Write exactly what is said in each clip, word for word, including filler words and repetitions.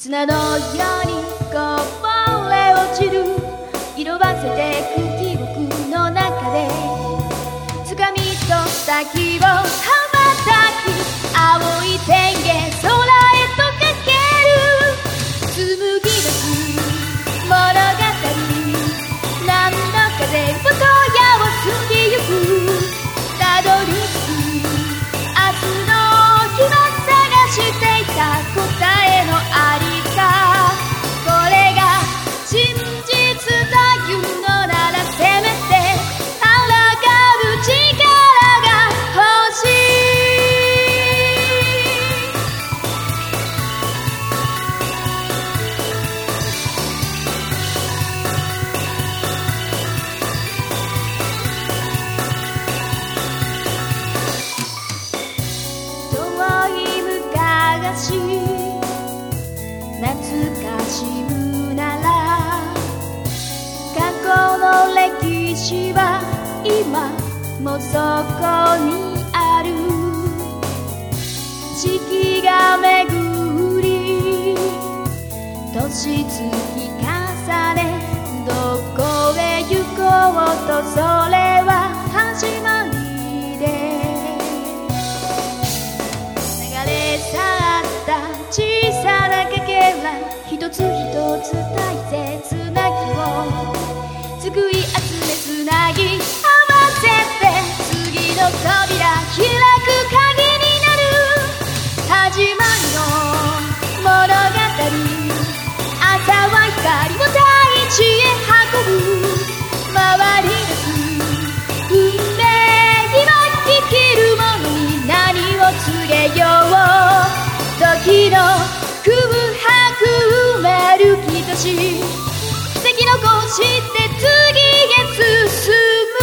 砂のようにこぼれ落ちる色あせてく記憶の中で掴み取った希望羽ばたき青い天元空へとかける紡ぎ出す物語何の風も今夜を過ぎゆくたどり着く明日の日は探していた答えのありかこれが真実だいうのならせめて抗う力が欲し遠い昔懐かしむなら過去の歴史は今もそこにある四季が巡り年月重ねどこへ行こうとそれは始まりで流れ去った小さなかけら一つ一つ大切な気をすくい集めつなぎ合わせて次の扉開く鍵になる始まりの物語朝は光を大地へ運ぶ回り出す運命今生きる者に何を告げよう時の空白埋める兆し奇跡残して次へ進む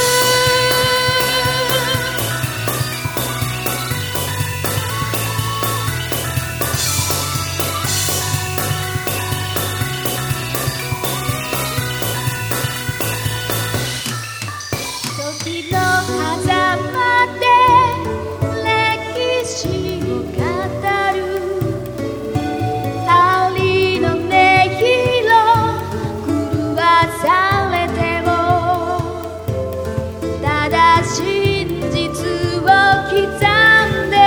時の狭間で歴史を語る針の音色狂わされてもただ真実を刻んで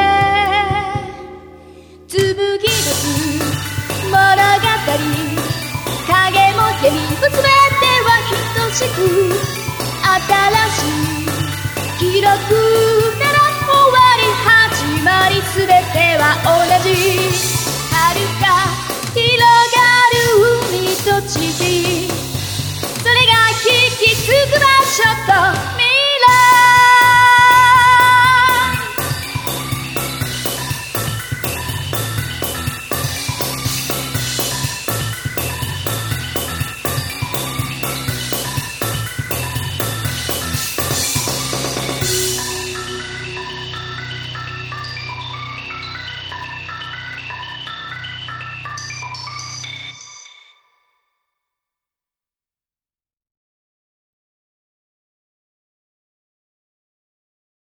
紡ぎ出す物語影も闇も全ては等しく新しい記録なら終わり始まり全ては同じ遥か広がる海と地それが引き継ぐ場所と